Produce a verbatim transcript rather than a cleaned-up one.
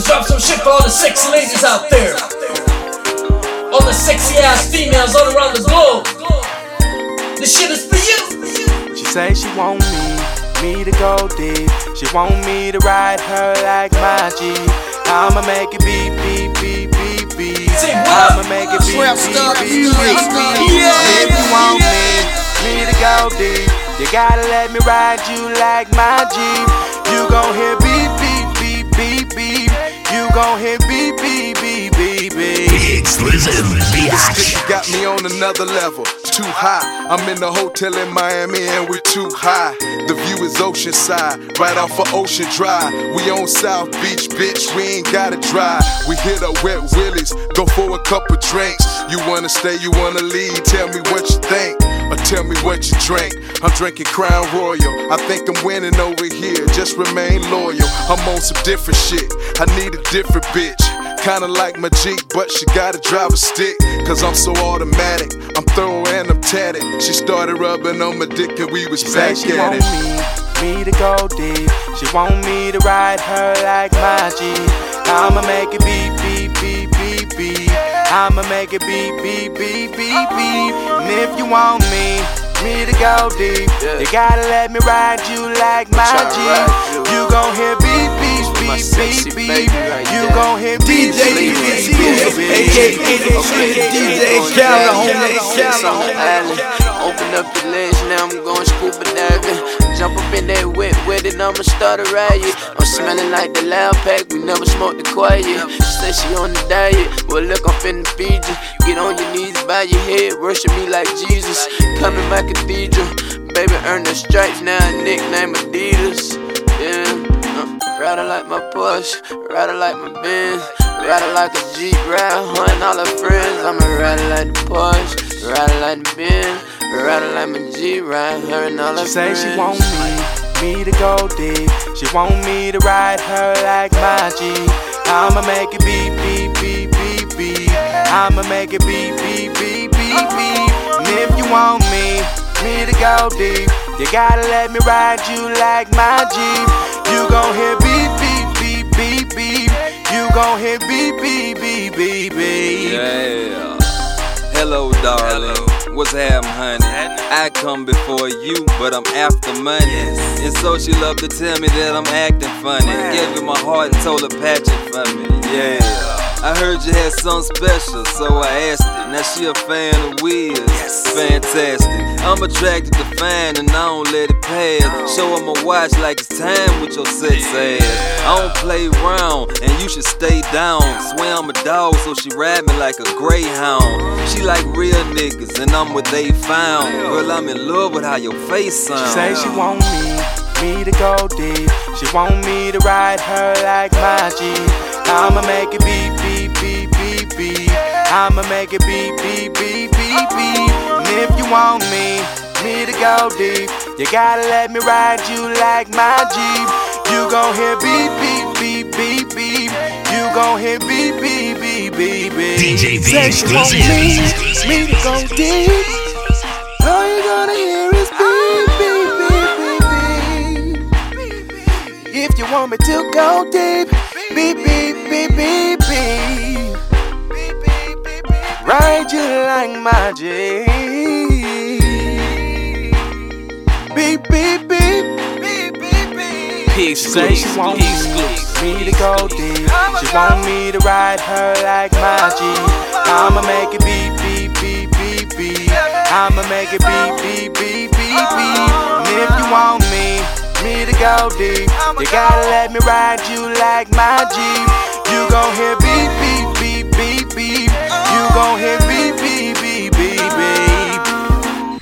Let's drop some shit for all the sexy ladies out there. All the sexy ass females all around the globe. This shit is for you. She say she want me, me to go deep. She want me to ride her like my G. I'ma make it beep, beep, beep, beep, beep. I'ma make it beep, beep, beep, beep, beep. If you want me, me to go deep, you gotta let me ride you like my Jeep. You gon' hear beep, beep, beep, beep, beep. You gon' hear beep, beep, beep, beep, beep. Exclusive This shit got me on another level, too high. I'm in the hotel in Miami and we too high. The view is oceanside, right off of Ocean Drive. We on South Beach, bitch, we ain't gotta drive. We hit up Wet Willie's, go for a couple drinks. You wanna stay, you wanna leave, tell me what you think, or tell me what you drink. I'm drinking Crown Royal, I think I'm winning over here, just remain loyal. I'm on some different shit, I need a different bitch. Kinda like my Jeep, but she gotta drive a stick. Cause I'm so automatic, I'm thorough and I'm tatted. She started rubbing on my dick and we was back she at want it. me, me to go deep. She want me to ride her like my G. I'ma make it beep, beep, beep, beep, beep. I'ma make it beep, beep, beep, beep, beep. And if you want me, me to go deep, you gotta let me ride you like my G. You gon' hear beep, beep, beep, beep, beep. You gon' hear beep, beep, beep, beep, beep. D J Khaled, homie. Open up the legs, now I'm going scuba diving. Jump up in that wet, wet, and I'ma start a riot. I'm smelling like the loud pack, we never smoked the quiet. She said she on the diet, well look, I'm finna feed you. Get on your knees, bow your head, worship me like Jesus. Come in my cathedral, baby earn the stripes, now a nickname Adidas. Yeah, uh, rider like my Porsche, rider like my Benz, rider like a Jeep, ride hunting all her friends. I'm a rider like the Porsche, rider like the Benz, rider like my Jeep, ride her and all her She friends. say she want me, me to go deep. She want me to ride her like my G. I'ma make it beep, beep, beep, beep, beep. I'ma make it beep, beep, beep, beep, beep. And if you want me, me to go deep, you gotta let me ride you like my Jeep. You gon' hear beep, beep, beep, beep, beep. You gon' hear beep, beep, beep, beep, beep. Yeah. Hello, darling. Hello. What's happening, honey? I come before you, but I'm after money. Yes. And so she loved to tell me that I'm acting funny. Wow. Gave her my heart and told her patch it for me. Yeah. I heard you had something special, so I asked it. Now she a fan of Wiz. Yes. Fantastic. I'm attracted to fine and I don't let it pass. Show her my watch like it's time with your sex ass. I don't play around and you should stay down. Swear I'm a dog, so she ride me like a greyhound. She like real niggas and I'm what they found. Girl, I'm in love with how your face sounds. She say she want me, me to go deep. She want me to ride her like my G. I'ma make it beep, beep, beep, beep, beep. I'ma make it beep, beep, beep, beep, beep. And if you want me, me to go deep, you gotta let me ride you like my Jeep. You gon' hear beep, beep, beep, beep, beep. You gon' hear beep, beep, beep, beep, beep. D J B Say she want me, exclusive. me to go deep. All you gonna hear is beep, beep, beep, beep, beep. If you want me to go deep, beep, beep, beep, beep, beep. Ride you like my G. Beep, beep, beep, beep, beep, beep. Peace, Say she want me to go deep. She want me to ride her like my G. I'ma make it beep, beep, beep, beep, beep. I'ma make it beep, beep, beep, beep, beep. And if you want me, me to go deep, you gotta let me ride you like my Jeep.